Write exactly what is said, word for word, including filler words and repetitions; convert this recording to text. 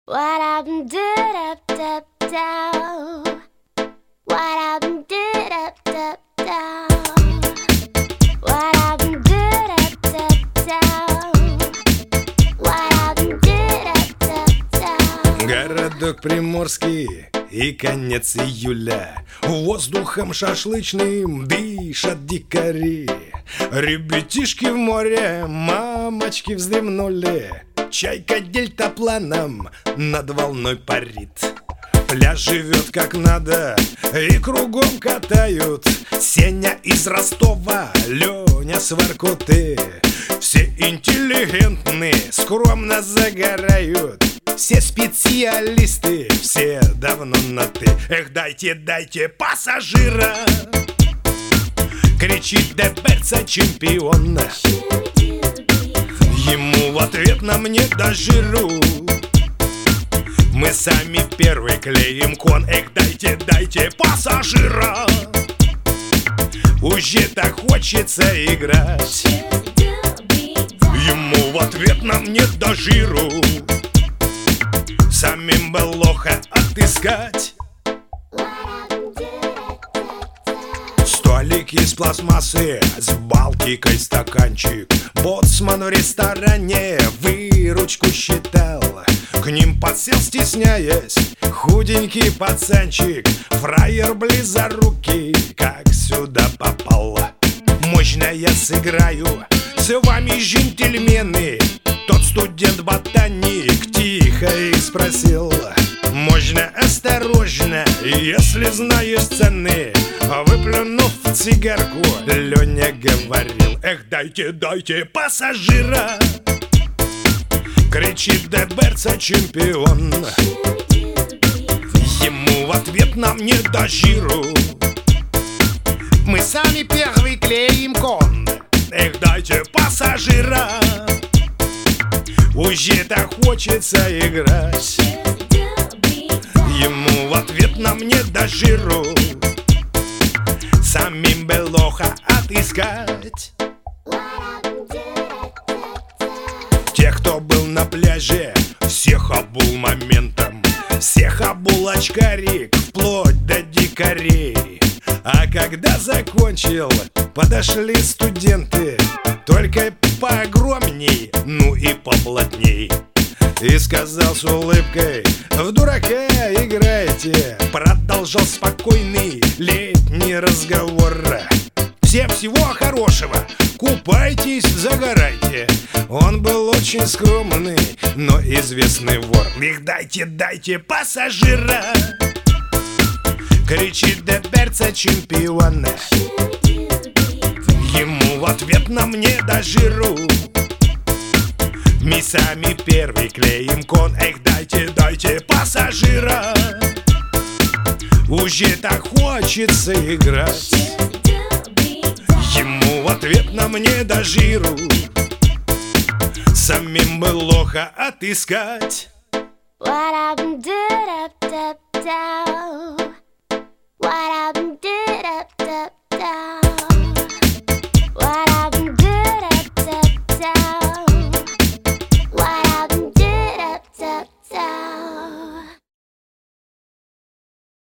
What up, did up, dip, down. What up, did up, dip, down. What up, did up, dip, down. What up, did up, dip, down. Городок Приморский и конец июля. Воздухом шашлычным дышат дикари. Ребятишки в море, мамочки вздремнули. Чайка дельтапланом над волной парит. Пляж живет как надо и кругом катают. Сеня из Ростова, Леня с Воркуты. Все интеллигентные, скромно загорают. Все специалисты, все давно на «ты». Эх, дайте, дайте пассажира, кричит Деберца чемпион. Ему в ответ на мне до жиру. Мы сами первый клеим кон. Эх, дайте, дайте пассажира, уже так хочется играть. Ему в ответ на мне до жиру. Самим бы лоха отыскать. Столик из пластмассы, с Балтикой стаканчик. Боцман в ресторане выручку считал. К ним подсел, стесняясь, худенький пацанчик. Фраер близорукий, как сюда попал. Мощно я сыграю с вами, джентльмены. Тот студент-ботаник тихо их спросил: можно осторожно, если знаешь цены? Выплюнув цигарку, Леня говорил: эх, дайте, дайте пассажира, кричит Деберца чемпион. Ему в ответ на мне до жиру. Мы сами первый клеим кон. Эх, дайте пассажира, уже так хочется играть. Ему в ответ на мне до жиру. Самим бы лоха отыскать. Те, кто был на пляже, всех обул моментом. Всех обул очкарик, вплоть до дикарей. А когда закончил, подошли студенты, только поогромней, ну и поплотней. И сказал с улыбкой: в дурака играете. Продолжал спокойный летний разговор: всем всего хорошего, купайтесь, загорайте. Он был очень скромный, но известный вор. Их дайте, дайте пассажира, кричит Деберца чемпион. Ему в ответ на мне до жиру. Мы сами первый клеим кон. Эх, дайте, дайте пассажира, уже так хочется играть. Ему в ответ на мне до жиру. Самим бы лоха отыскать. What up, did up, dip, down. What up, did up, dip,